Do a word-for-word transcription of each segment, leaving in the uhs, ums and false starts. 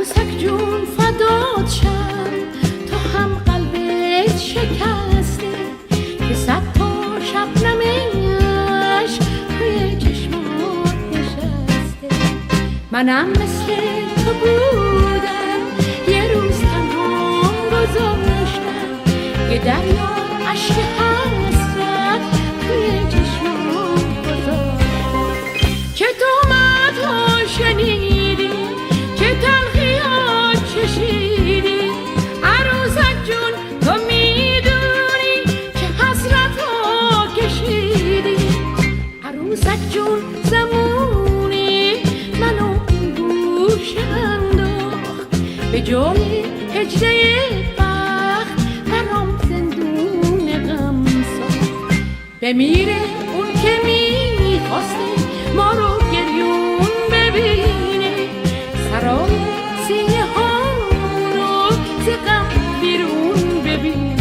عروسک جون فدات شم، تو هم قلبت شکسته که صد تا شبنمش توی چشمات نشسته. منم مثل تو بودم، یه روز تنهام گذاشتم، یه دریا عشق حسرت توی چشمات گذاشتم. چه تهمت‌ها شنیدی، چه تلخی‌ها چشیدی، عروسک جون تو میدونی چه حسرت‌ها کشیدی. عروسک جون زمونی منو این گوشه انداخت، به جای هجله بخت برام زندون غم ساخت. بمیره اون که میخواسته ما رو گریون ببینه، سرای سینه ها رو ز غم بیرون ببینه.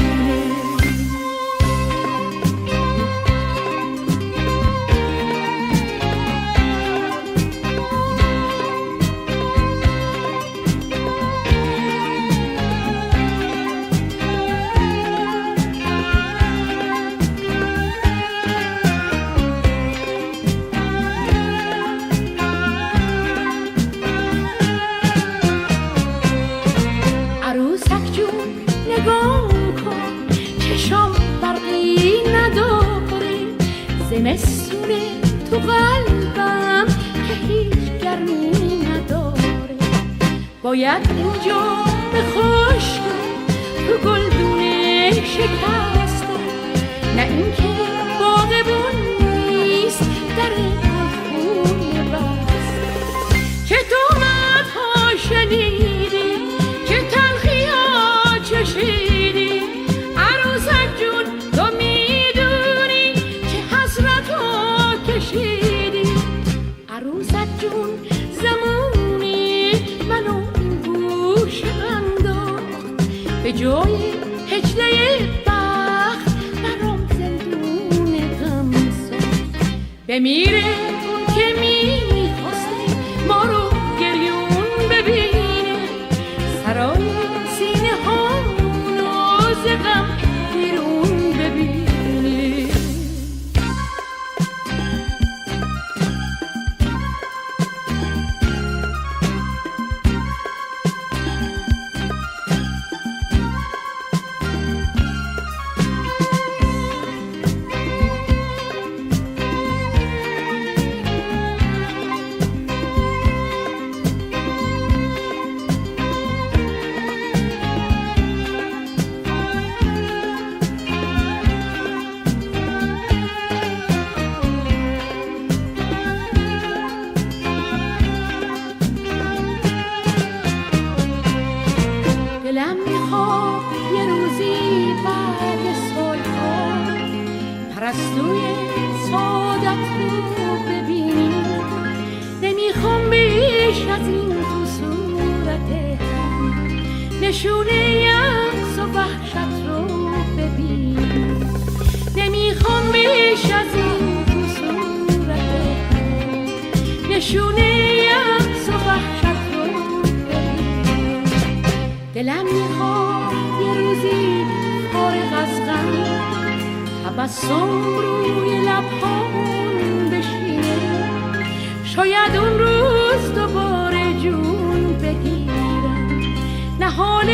عروسک جون نگاه کن، چشام برقی نداره، زمستونه تو قلبم که هیچ گرمی نداره. باید اینجا به خشک تو گلدونه شکسته، نه اینکه باغبون نیست در خونه بسته. چه تهمت‌ها شنیدی، چه تلخی‌ها چشیدی، عروسک جون تو میدونی چه حسرت‌ها کشیدی. عروسک جون زمونی منو این گوشه انداخت، به جای هجله بخت برام زندون غم ساخت. بمیره اون که میخواسته ما رو گریون ببینه، سرای سینه هامونو ز غم بیرون ببینه. دلم میخواد یه روزی بعد سالها پرستوی سعادت رو ببینی. نمیخوام بیش از این تو صورت نشونه یأس و وحشت رو ببینی. نمیخوام بیش از این تو صورت نشونه یأس و وحشت رو ببینی. دلم میخواد یه روزی فارغ از غم تبسم روی لبهام بشینه. شاید اون روز دوباره جون بگیرم، نهال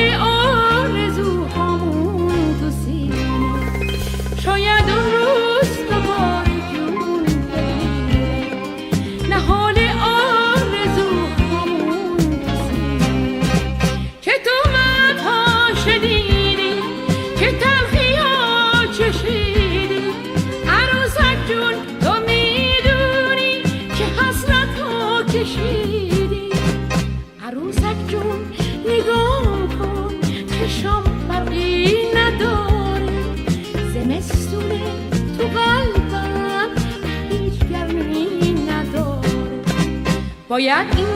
آرزوهامون تو سینه. شاید اون روز دوباره جون بگیرم، نهال آرزوهامون تو سینه. چه تهمت‌ها شنیدی، چه تلخی‌ها چشیدی، عروسک جون تو میدونی چه حسرت‌ها کشیدی. عروسک جون نگاه کن، چشام برقی نداره، زمستونه تو قلبم هیچ گرمی نداره. باید این